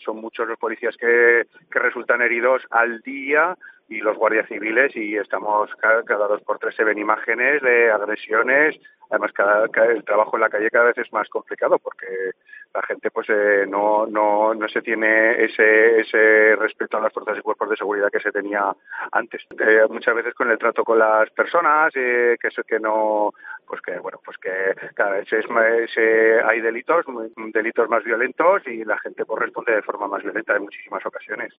Son muchos los policías que resultan heridos al día y los guardias civiles, y estamos cada 2 por 3 se ven imágenes de agresiones. Además, el trabajo en la calle cada vez es más complicado porque la gente pues no se tiene ese respeto a las fuerzas y cuerpos de seguridad que se tenía antes. Muchas veces con el trato con las personas, que cada vez hay delitos más violentos y la gente pues responde de forma más violenta en muchísimas ocasiones.